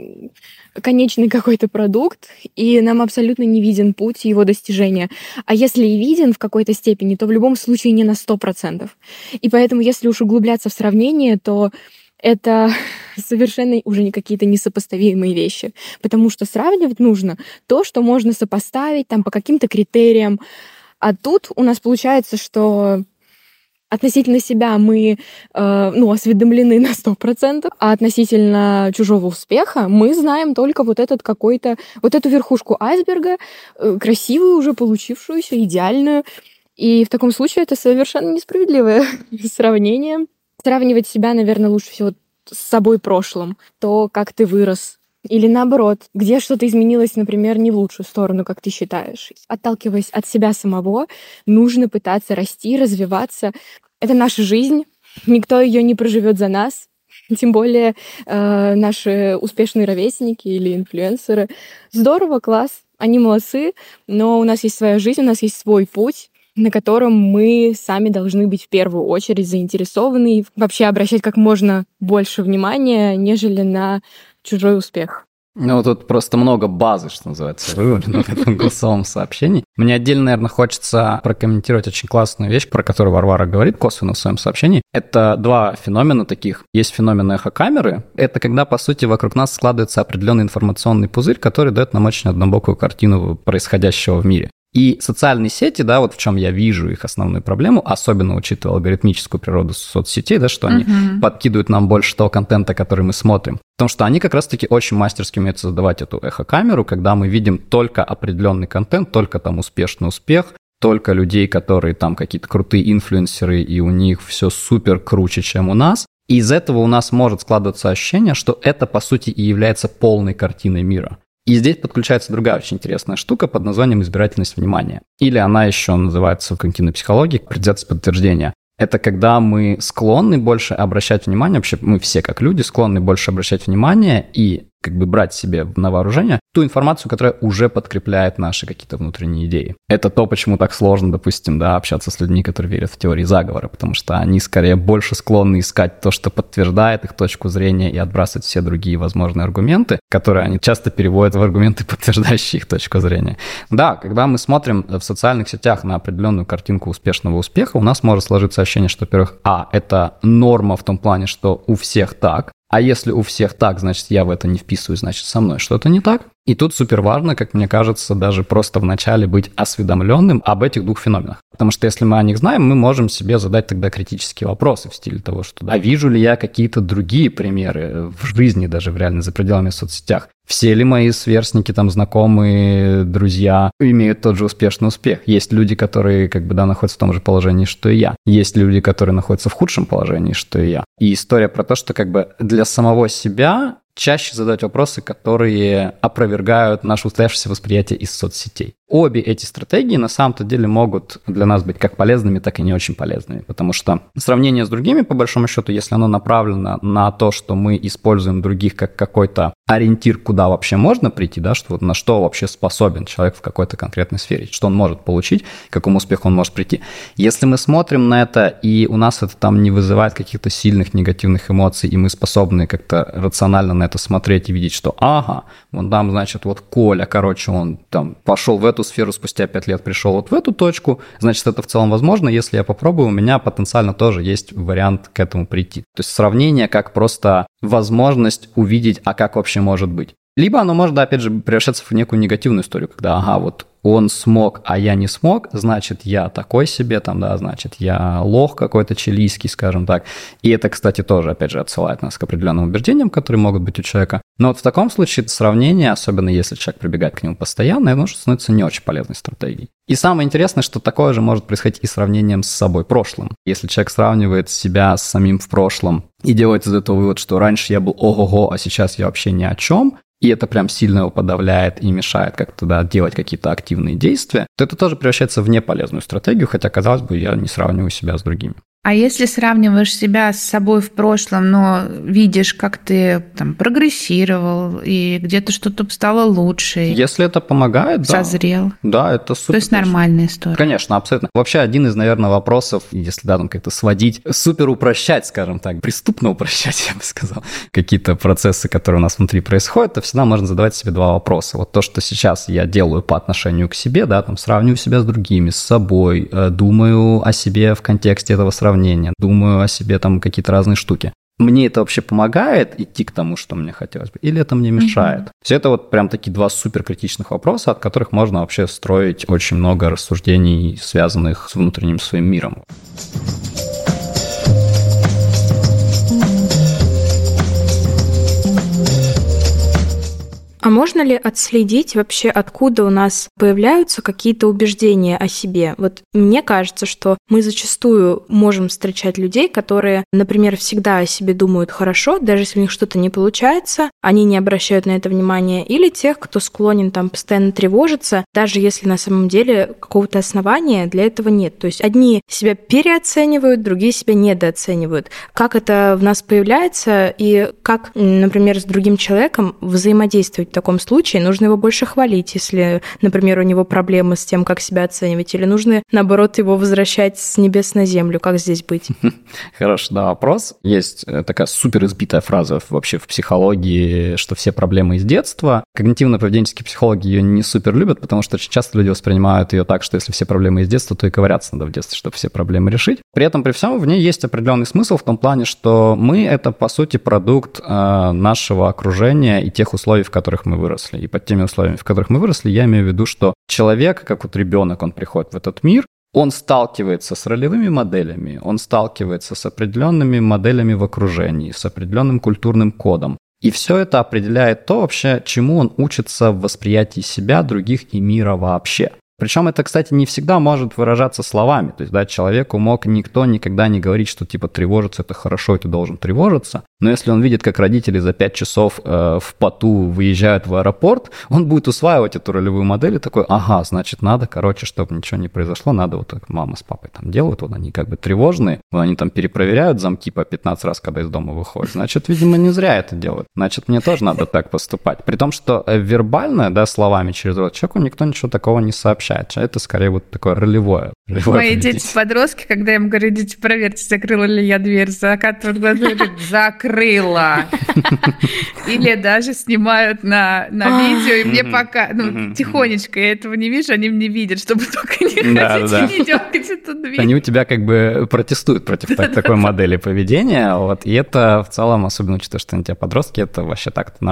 конечный какой-то продукт, и нам абсолютно не виден путь его достижения. А если и виден в какой-то степени, то в любом случае не на сто процентов. И поэтому, если уж углубляться в сравнение, то это совершенно уже не какие-то несопоставимые вещи. Потому что сравнивать нужно то, что можно сопоставить там, по каким-то критериям. А тут у нас получается, что относительно себя мы э, ну, осведомлены на сто процентов, а относительно чужого успеха мы знаем только вот этот какой-то, вот эту верхушку айсберга, э, красивую уже получившуюся, идеальную. И в таком случае это совершенно несправедливое сравнение. Сравнивать себя, наверное, лучше всего с собой прошлым, то, как ты вырос. Или наоборот, где что-то изменилось, например, не в лучшую сторону, как ты считаешь. Отталкиваясь от себя самого, нужно пытаться расти, развиваться. Это наша жизнь, никто ее не проживет за нас. Тем более э, наши успешные ровесники или инфлюенсеры. Здорово, класс, они молодцы, но у нас есть своя жизнь, у нас есть свой путь, на котором мы сами должны быть в первую очередь заинтересованы и вообще обращать как можно больше внимания, нежели на чужой успех. Ну, тут просто много базы, что называется, выявлено в этом голосовом сообщении. Мне отдельно, наверное, хочется прокомментировать очень классную вещь, про которую Варвара говорит косвенно в своем сообщении. Это два феномена таких. Есть феномен эхокамеры. Это когда, по сути, вокруг нас складывается определенный информационный пузырь, который дает нам очень однобокую картину происходящего в мире. И социальные сети, да, вот в чем я вижу их основную проблему, особенно учитывая алгоритмическую природу соцсетей, да, что они uh-huh. подкидывают нам больше того контента, который мы смотрим. Потому что они как раз-таки очень мастерски умеют создавать эту эхокамеру, когда мы видим только определенный контент, только там успешный успех, только людей, которые там какие-то крутые инфлюенсеры, и у них все супер круче, чем у нас. И из этого у нас может складываться ощущение, что это, по сути, и является полной картиной мира. И здесь подключается другая очень интересная штука под названием избирательность внимания. Или она еще называется в когнитивной психологии предвзятость подтверждения. Это когда мы склонны больше обращать внимание, вообще мы все как люди склонны больше обращать внимание и как бы брать себе на вооружение ту информацию, которая уже подкрепляет наши какие-то внутренние идеи. Это то, почему так сложно, допустим, да, общаться с людьми, которые верят в теории заговора, потому что они скорее больше склонны искать то, что подтверждает их точку зрения, и отбрасывать все другие возможные аргументы, которые они часто переводят в аргументы, подтверждающие их точку зрения. Да, когда мы смотрим в социальных сетях на определенную картинку успешного успеха, у нас может сложиться ощущение, что, во-первых, а, это норма в том плане, что у всех так, а если у всех так, значит, я в это не вписываюсь, значит, со мной что-то не так. И тут супер важно, как мне кажется, даже просто вначале быть осведомленным об этих двух феноменах. Потому что если мы о них знаем, мы можем себе задать тогда критические вопросы в стиле того, что а вижу ли я какие-то другие примеры в жизни, даже в реально за пределами соцсетях. Все ли мои сверстники, там, знакомые, друзья имеют тот же успешный успех? Есть люди, которые, как бы, да, находятся в том же положении, что и я. Есть люди, которые находятся в худшем положении, что и я. И история про то, что, как бы, для самого себя чаще задать вопросы, которые опровергают наше устоявшееся восприятие из соцсетей. Обе эти стратегии на самом-то деле могут для нас быть как полезными, так и не очень полезными, потому что сравнение с другими, по большому счету, если оно направлено на то, что мы используем других как какой-то ориентир, куда вообще можно прийти, да, что вот на что вообще способен человек в какой-то конкретной сфере, что он может получить, к какому успеху он может прийти. Если мы смотрим на это, и у нас это там не вызывает каких-то сильных негативных эмоций, и мы способны как-то рационально на это смотреть и видеть, что ага, вон там, значит, вот Коля, короче, он там пошел в эту сферу, спустя пять лет пришел вот в эту точку, значит, это в целом возможно, если я попробую, у меня потенциально тоже есть вариант к этому прийти. То есть сравнение как просто возможность увидеть, а как вообще может быть. Либо оно может, опять же, превращаться в некую негативную историю, когда, ага, вот он смог, а я не смог, значит, я такой себе, там, да, значит, я лох какой-то чилийский, скажем так. И это, кстати, тоже, опять же, отсылает нас к определенным убеждениям, которые могут быть у человека. Но вот в таком случае сравнение, особенно если человек прибегает к нему постоянно, оно может становиться не очень полезной стратегией. И самое интересное, что такое же может происходить и с сравнением с собой прошлым. Если человек сравнивает себя с самим в прошлом и делает из этого вывод, что раньше я был ого-го, а сейчас я вообще ни о чем, и это прям сильно его подавляет и мешает как-то, да, делать какие-то активные действия, то это тоже превращается в неполезную стратегию, хотя, казалось бы, я не сравниваю себя с другими. А если сравниваешь себя с собой в прошлом, но видишь, как ты там прогрессировал и где-то что-то стало лучше? Если это помогает, да. Созрел. Да, это супер. То есть нормальная история. Конечно, абсолютно. Вообще один из, наверное, вопросов, если, да, там как-то сводить, супер упрощать, скажем так, преступно упрощать, я бы сказал, какие-то процессы, которые у нас внутри происходят, то всегда можно задавать себе два вопроса. Вот то, что сейчас я делаю по отношению к себе, да, там сравниваю себя с другими, с собой, думаю о себе в контексте этого сравнения, думаю о себе, там какие-то разные штуки. Мне это вообще помогает идти к тому, что мне хотелось бы, или это мне мешает? Mm-hmm. Все это вот прям такие два суперкритичных вопроса, от которых можно вообще строить очень много рассуждений, связанных с внутренним своим миром. А можно ли отследить вообще, откуда у нас появляются какие-то убеждения о себе? Вот мне кажется, что мы зачастую можем встречать людей, которые, например, всегда о себе думают хорошо, даже если у них что-то не получается, они не обращают на это внимания, или тех, кто склонен там постоянно тревожиться, даже если на самом деле какого-то основания для этого нет. То есть одни себя переоценивают, другие себя недооценивают. Как это в нас появляется и как, например, с другим человеком взаимодействовать в таком случае? Нужно его больше хвалить, если, например, у него проблемы с тем, как себя оценивать, или нужно, наоборот, его возвращать с небес на землю? Как здесь быть? Хороший, да, вопрос. Есть такая супер избитая фраза вообще в психологии, что все проблемы из детства. Когнитивно-поведенческие психологи ее не супер любят, потому что очень часто люди воспринимают ее так, что если все проблемы из детства, то и ковыряться надо в детстве, чтобы все проблемы решить. При этом, при всем, в ней есть определенный смысл в том плане, что мы — это, по сути, продукт э, нашего окружения и тех условий, в которых мы выросли. И под теми условиями, в которых мы выросли, я имею в виду, что человек, как вот ребенок, он приходит в этот мир, он сталкивается с ролевыми моделями, он сталкивается с определенными моделями в окружении, с определенным культурным кодом. И все это определяет то вообще, чему он учится в восприятии себя, других и мира вообще. Причем это, кстати, не всегда может выражаться словами. То есть, да, человеку мог никто никогда не говорить, что типа тревожиться — это хорошо, и ты должен тревожиться. Но если он видит, как родители за пять часов э, в поту выезжают в аэропорт, он будет усваивать эту ролевую модель и такой: ага, значит, надо, короче, чтобы ничего не произошло, надо вот так мама с папой там делают, вот они как бы тревожные, вот они там перепроверяют замки по пятнадцать раз, когда из дома выходят. Значит, видимо, не зря это делают. Значит, мне тоже надо так поступать. При том, что вербально, да, словами через рот человеку никто ничего такого не сообщает. Это скорее вот такое ролевое. ролевое Мои дети-подростки, когда я им говорю: идите проверьте, закрыла ли я дверь, закатывают глаза и говорят: закрыла. Или даже снимают на, на видео, и мне пока, ну, тихонечко, я этого не вижу, они мне видят, чтобы только не ходить и не дергать эту дверь. Они у тебя как бы протестуют против такой модели поведения, вот, и это в целом, особенно учитывая, что они у тебя подростки, это вообще так-то нормально.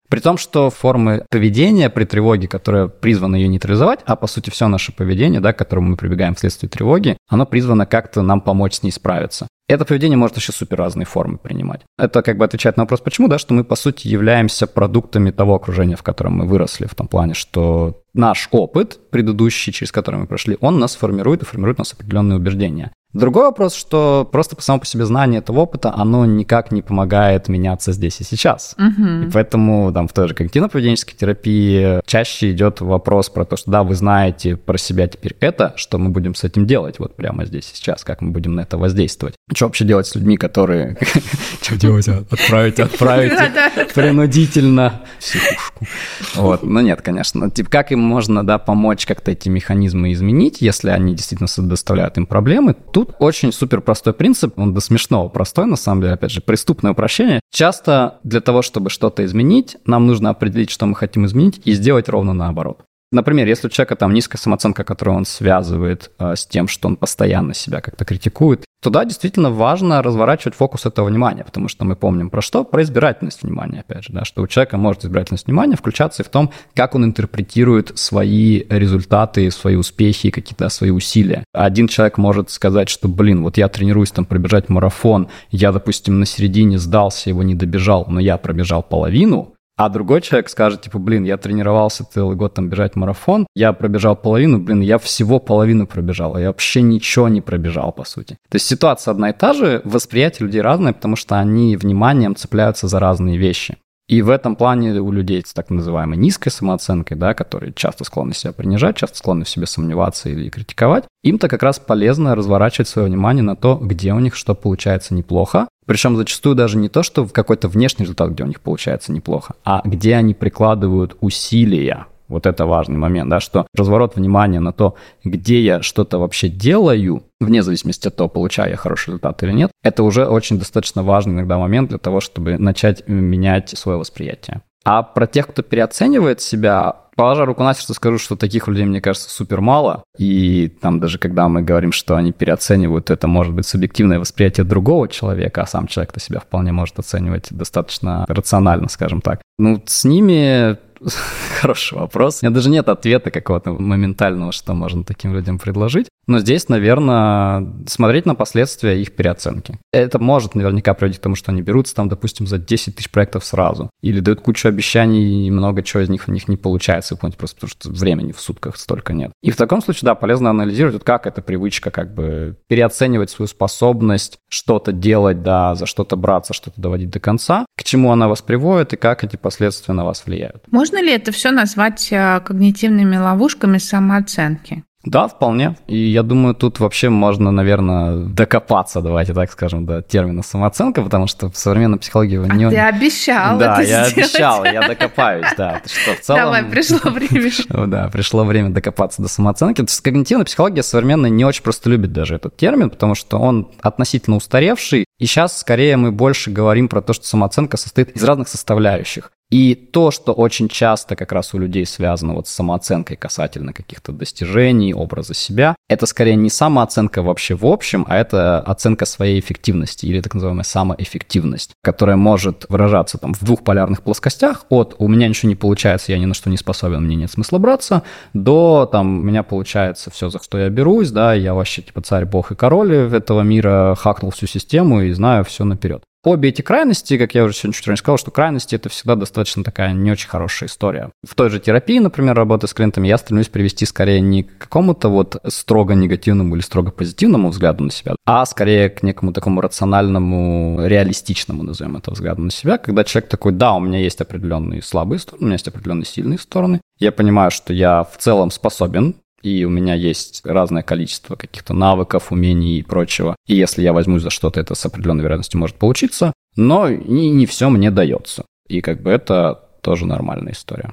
При том, что формы поведения при тревоге, которые призваны ее нейтрализовать, а по сути все наше поведение, да, к которому мы прибегаем вследствие тревоги, оно призвано как-то нам помочь с ней справиться. Это поведение может еще супер разные формы принимать. Это как бы отвечает на вопрос, почему, да, что мы, по сути, являемся продуктами того окружения, в котором мы выросли, в том плане, что наш опыт предыдущий, через который мы прошли, он нас формирует и формирует у нас определенные убеждения. Другой вопрос, что просто само по себе знание этого опыта, оно никак не помогает меняться здесь и сейчас. Uh-huh. И поэтому там, в той же когнитивно-поведенческой терапии чаще идет вопрос про то, что да, вы знаете про себя теперь это, что мы будем с этим делать вот прямо здесь и сейчас, как мы будем на это воздействовать. Что вообще делать с людьми, которые... Что делать? Отправить, отправить принудительно в психушку. Вот. Ну нет, конечно. Типа, как им можно, да, помочь как-то эти механизмы изменить, если они действительно доставляют им проблемы? Тут очень супер простой принцип, он до смешного простой, на самом деле, опять же, преступное упрощение. Часто для того, чтобы что-то изменить, нам нужно определить, что мы хотим изменить, и сделать ровно наоборот. Например, если у человека там низкая самооценка, которую он связывает э, с тем, что он постоянно себя как-то критикует, то да, действительно важно разворачивать фокус этого внимания, потому что мы помним про что? Про избирательность внимания, опять же, да, что у человека может избирательность внимания включаться и в том, как он интерпретирует свои результаты, свои успехи, какие-то свои усилия. Один человек может сказать, что, блин, вот я тренируюсь там пробежать марафон, я, допустим, на середине сдался, его не добежал, но я пробежал половину. А другой человек скажет, типа, блин, я тренировался целый год там бежать марафон, я пробежал половину, блин, я всего половину пробежал, я вообще ничего не пробежал, по сути. То есть ситуация одна и та же, восприятие людей разное, потому что они вниманием цепляются за разные вещи. И в этом плане у людей с так называемой низкой самооценкой, да, которые часто склонны себя принижать, часто склонны в себе сомневаться или критиковать, им-то как раз полезно разворачивать свое внимание на то, где у них что получается неплохо. Причем зачастую даже не то, что в какой-то внешний результат, где у них получается неплохо, а где они прикладывают усилия. Вот это важный момент, да, что разворот внимания на то, где я что-то вообще делаю, вне зависимости от того, получаю я хороший результат или нет, это уже очень достаточно важный иногда момент для того, чтобы начать менять свое восприятие. А про тех, кто переоценивает себя, положа руку на сердце, скажу, что таких людей, мне кажется, супер мало. И там даже когда мы говорим, что они переоценивают, это может быть субъективное восприятие другого человека, а сам человек-то себя вполне может оценивать достаточно рационально, скажем так. Ну, с ними... Хороший вопрос. У меня даже нет ответа какого-то моментального, что можно таким людям предложить. Но здесь, наверное, смотреть на последствия их переоценки. Это может наверняка приводить к тому, что они берутся там, допустим, за десять тысяч проектов сразу. Или дают кучу обещаний, и много чего из них у них не получается выполнить, просто потому что времени в сутках столько нет. И в таком случае, да, полезно анализировать, вот как эта привычка как бы переоценивать свою способность что-то делать, да, за что-то браться, что-то доводить до конца, к чему она вас приводит и как эти последствия на вас влияют. Можно ли это все назвать когнитивными ловушками самооценки? Да, вполне. И я думаю, тут вообще можно, наверное, докопаться, давайте так скажем, до термина самооценка, потому что в современной психологии... А не... ты обещал да, это я сделать. обещал, я докопаюсь, да. Что, в целом... Давай, пришло время. Да, пришло время докопаться до самооценки. То есть когнитивная психология современная не очень просто любит даже этот термин, потому что он относительно устаревший, и сейчас скорее мы больше говорим про то, что самооценка состоит из разных составляющих. И то, что очень часто как раз у людей связано вот с самооценкой касательно каких-то достижений, образа себя, это скорее не самооценка вообще в общем, а это оценка своей эффективности или так называемая самоэффективность, которая может выражаться там в двух полярных плоскостях, от «у меня ничего не получается, я ни на что не способен, мне нет смысла браться», до там «у меня получается все, за что я берусь, да, я вообще типа царь, бог и король этого мира, хакнул всю систему и знаю все наперед». Обе эти крайности, как я уже сегодня чуть раньше сказал, что крайности – это всегда достаточно такая не очень хорошая история. В той же терапии, например, работая с клиентами, я стремлюсь привести скорее не к какому-то вот строго негативному или строго позитивному взгляду на себя, а скорее к некому такому рациональному, реалистичному, назовем это, взгляду на себя, когда человек такой: да, у меня есть определенные слабые стороны, у меня есть определенные сильные стороны, я понимаю, что я в целом способен, и у меня есть разное количество каких-то навыков, умений и прочего. И если я возьмусь за что-то, это с определенной вероятностью может получиться, но не, не все мне дается. И как бы это тоже нормальная история.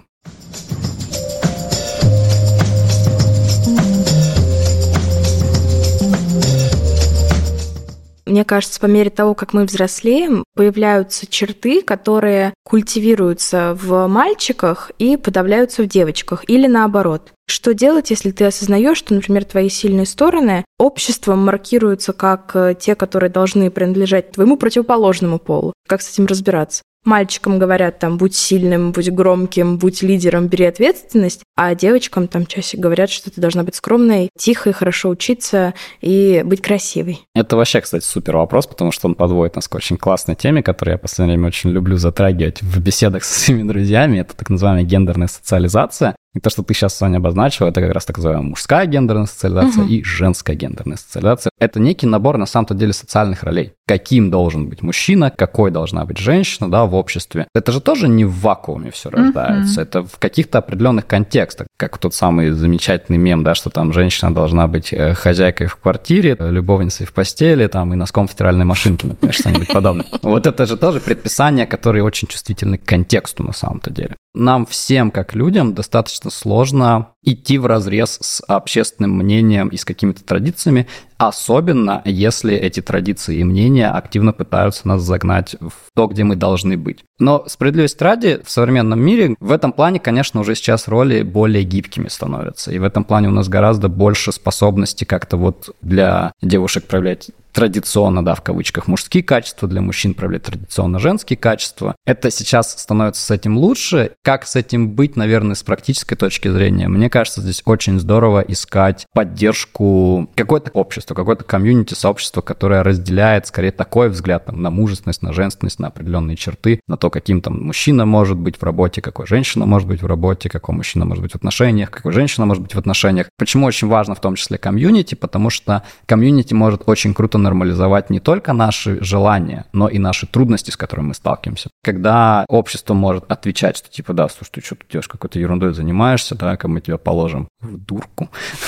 Мне кажется, по мере того, как мы взрослеем, появляются черты, которые культивируются в мальчиках и подавляются в девочках, или наоборот. Что делать, если ты осознаешь, что, например, твои сильные стороны обществом маркируются как те, которые должны принадлежать твоему противоположному полу? Как с этим разбираться? Мальчикам говорят там будь сильным, будь громким, будь лидером, бери ответственность, а девочкам там чаще говорят, что ты должна быть скромной, тихой, хорошо учиться и быть красивой. Это вообще, кстати, супер вопрос, потому что он подводит нас к очень классной теме, которую я в последнее время очень люблю затрагивать в беседах со своими друзьями. Это так называемая гендерная социализация. И то, что ты сейчас, Соня, обозначила, это как раз так называемая мужская гендерная социализация uh-huh. и женская гендерная социализация. Это некий набор, на самом-то деле, социальных ролей. Каким должен быть мужчина, какой должна быть женщина, да, в обществе. Это же тоже не в вакууме все рождается. Uh-huh. Это в каких-то определенных контекстах. Как тот самый замечательный мем, да, что там женщина должна быть хозяйкой в квартире, любовницей в постели, там, и носком в стиральной машинке, например, что-нибудь подобное. Вот это же тоже предписания, которые очень чувствительны к контексту, на самом-то деле. Нам всем, как людям, достаточно сложно идти вразрез с общественным мнением и с какими-то традициями, особенно если эти традиции и мнения активно пытаются нас загнать в то, где мы должны быть. Но справедливости ради, в современном мире в этом плане, конечно, уже сейчас роли более гибкими становятся. И в этом плане у нас гораздо больше способностей как-то вот для девушек проявлять традиционно, да, в кавычках, мужские качества, для мужчин проявлять традиционно женские качества. Это сейчас становится с этим лучше. Как с этим быть, наверное, с практической точки зрения? Мне кажется, здесь очень здорово искать поддержку какое-то общество, какое-то комьюнити, сообщество, которое разделяет скорее такой взгляд там, на мужественность, на женственность, на определенные черты, на то, каким там мужчина может быть в работе, какой женщина может быть в работе, какой мужчина может быть в отношениях, какой женщина может быть в отношениях. Почему очень важно в том числе комьюнити? Потому что комьюнити может очень круто нормализовать не только наши желания, но и наши трудности, с которыми мы сталкиваемся. Когда общество может отвечать, что типа, да, слушай, ты что тут делаешь, какой-то ерундой занимаешься, давай-ка мы тебя положим в дурку,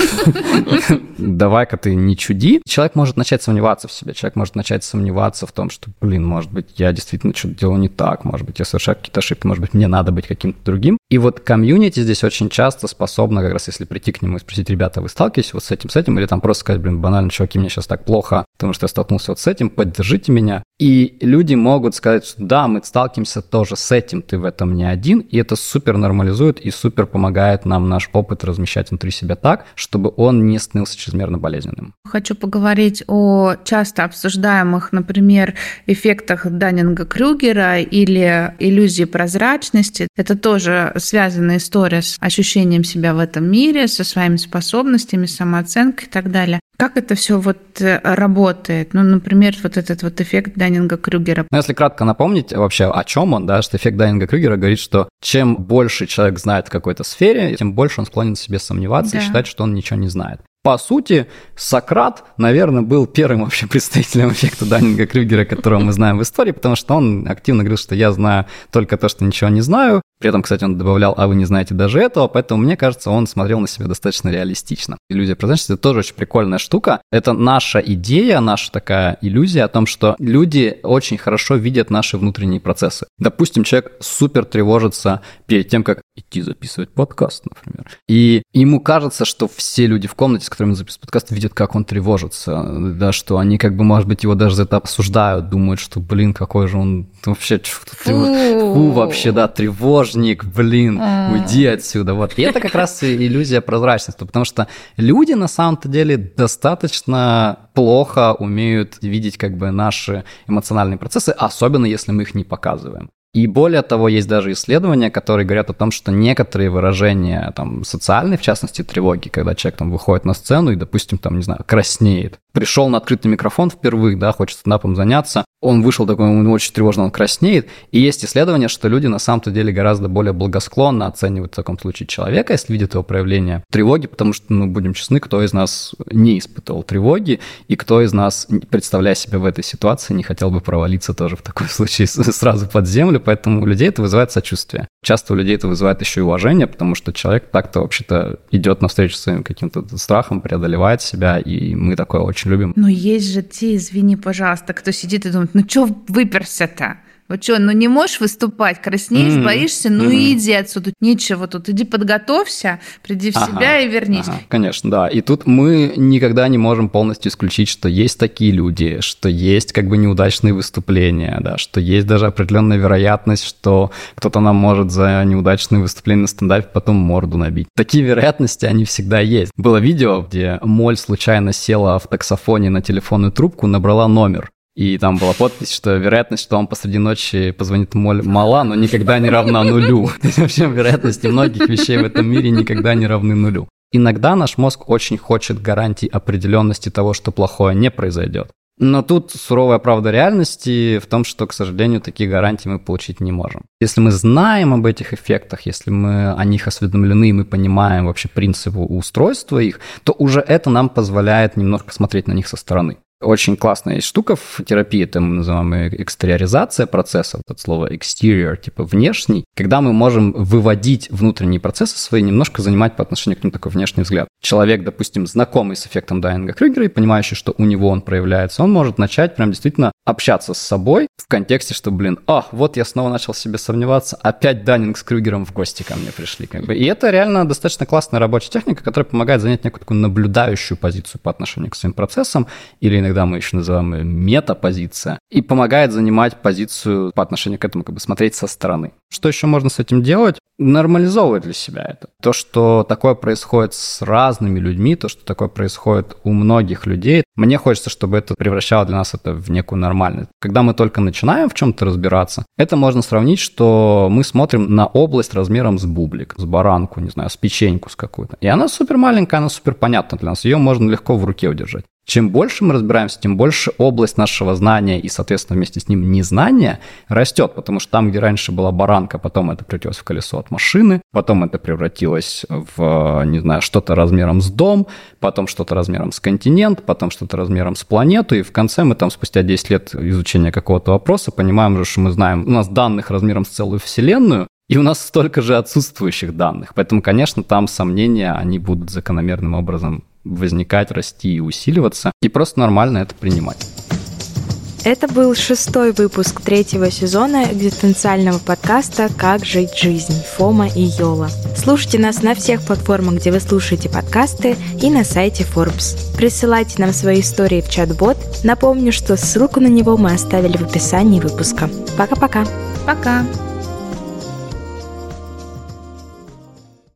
давай-ка ты не чуди. Человек может начать сомневаться в себе, человек может начать сомневаться в том, что, блин, может быть, я действительно что-то делаю не так, может быть, я совершаю какие-то ошибки, может быть, мне надо быть каким-то другим. И вот комьюнити здесь очень часто способна, как раз если прийти к нему и спросить, ребята, вы сталкиваетесь вот с этим, с этим, или там просто сказать, блин, банально, чуваки, мне сейчас так плохо, потому что я столкнулся вот с этим, поддержите меня. И люди могут сказать, что да, мы сталкиваемся тоже с этим, ты в этом не один, и это супер нормализует и супер помогает нам наш опыт размещать внутри себя так, чтобы он не становился чрезмерно болезненным. Хочу поговорить о часто обсуждаемых, например, эффектах Даннинга-Крюгера или иллюзии прозрачности. Это тоже связанная история с ощущением себя в этом мире, со своими способностями, самооценкой и так далее. Как это все вот работает? Ну, например, вот этот вот эффект Даннинга-Крюгера. Ну, если кратко напомнить вообще, о чем он, да, что эффект Даннинга-Крюгера говорит, что чем больше человек знает в какой-то сфере, тем больше он склонен в себе сомневаться да. и считать, что он ничего не знает. По сути, Сократ, наверное, был первым вообще представителем эффекта Даннинга-Крюгера, которого мы знаем в истории, потому что он активно говорил, что я знаю только то, что ничего не знаю. При этом, кстати, он добавлял, а вы не знаете даже этого, поэтому, мне кажется, он смотрел на себя достаточно реалистично. Иллюзия прозрачности – это тоже очень прикольная штука. Это наша идея, наша такая иллюзия о том, что люди очень хорошо видят наши внутренние процессы. Допустим, человек супер тревожится перед тем, как идти записывать подкаст, например. И ему кажется, что все люди в комнате, с которыми он записывает подкаст, видят, как он тревожится, да, что они как бы, может быть, его даже за это осуждают, думают, что, блин, какой же он вообще, фу, вообще, да, тревожник, блин, уйди отсюда, вот. И это как раз иллюзия прозрачности, потому что люди, на самом-то деле, достаточно плохо умеют видеть как бы наши эмоциональные процессы, особенно если мы их не показываем. И более того, есть даже исследования, которые говорят о том, что некоторые выражения там, социальной, в частности, тревоги, когда человек там выходит на сцену и, допустим, там, не знаю, краснеет, пришел на открытый микрофон впервые, да, хочет стендапом заняться, он вышел такой, ему очень тревожно, он краснеет. И есть исследования, что люди на самом-то деле гораздо более благосклонно оценивают в таком случае человека, если видят его проявление тревоги, потому что, ну, будем честны, кто из нас не испытывал тревоги, и кто из нас, представляя себя в этой ситуации, не хотел бы провалиться тоже в таком случае сразу под землю, поэтому у людей это вызывает сочувствие. Часто у людей это вызывает еще и уважение, потому что человек так-то вообще-то идет навстречу своим каким-то страхам, преодолевает себя, и мы такое очень любим. Но есть же те, извини, пожалуйста, кто сидит и думает, ну что выперся-то? Вот что, ну не можешь выступать, краснеешь, mm-hmm. боишься, ну mm-hmm. иди отсюда, нечего тут, иди подготовься, приди в ага, себя и вернись. Ага, конечно, да. И тут мы никогда не можем полностью исключить, что есть такие люди, что есть как бы неудачные выступления, да, что есть даже определенная вероятность, что кто-то нам может за неудачные выступления на стендапе потом морду набить. Такие вероятности, они всегда есть. Было видео, где Моль случайно села в таксофоне на телефонную трубку, набрала номер. И там была подпись, что вероятность, что он посреди ночи позвонит, мала, но никогда не равна нулю. То есть вообще вероятности многих вещей в этом мире никогда не равны нулю. Иногда наш мозг очень хочет гарантий определенности того, что плохое не произойдет. Но тут суровая правда реальности в том, что, к сожалению, такие гарантии мы получить не можем. Если мы знаем об этих эффектах, если мы о них осведомлены, мы понимаем вообще принципы устройства их, то уже это нам позволяет немножко смотреть на них со стороны. Очень классная есть штука в терапии, это мы называем экстериоризация процессов, это слово exterior, типа внешний, когда мы можем выводить внутренние процессы свои, немножко занимать по отношению к ним такой внешний взгляд. Человек, допустим, знакомый с эффектом Дайнинга-Крюгера и понимающий, что у него он проявляется, он может начать прям действительно общаться с собой в контексте, что, блин, а, вот я снова начал в себе сомневаться, опять Даннинг с Крюгером в гости ко мне пришли. Как бы. И это реально достаточно классная рабочая техника, которая помогает занять некую такую наблюдающую позицию по отношению к своим процессам, или иногда мы еще называем метапозиция, и помогает занимать позицию по отношению к этому, как бы смотреть со стороны. Что еще можно с этим делать? Нормализовывать для себя это. То, что такое происходит с разными людьми, то, что такое происходит у многих людей, мне хочется, чтобы это превращало для нас это в некую нормальность. Когда мы только начинаем в чем-то разбираться, это можно сравнить, что мы смотрим на область размером с бублик, с баранку, не знаю, с печеньку с какой-то. И она супер маленькая, она супер понятна для нас, ее можно легко в руке удержать. Чем больше мы разбираемся, тем больше область нашего знания и, соответственно, вместе с ним незнания растет, потому что там, где раньше была баранка, потом это превратилось в колесо от машины, потом это превратилось в, не знаю, что-то размером с дом, потом что-то размером с континент, потом что-то размером с планету, и в конце мы там спустя десять лет изучения какого-то вопроса понимаем, что мы знаем, у нас данных размером с целую вселенную, и у нас столько же отсутствующих данных. Поэтому, конечно, там сомнения, они будут закономерным образом возникать, расти и усиливаться. И просто нормально это принимать. Это был шестой выпуск третьего сезона экзистенциального подкаста «Как жить жизнь» Фома и Йола. Слушайте нас на всех платформах, где вы слушаете подкасты, и на сайте Forbes. Присылайте нам свои истории в чат-бот. Напомню, что ссылку на него мы оставили в описании выпуска. Пока-пока. Пока.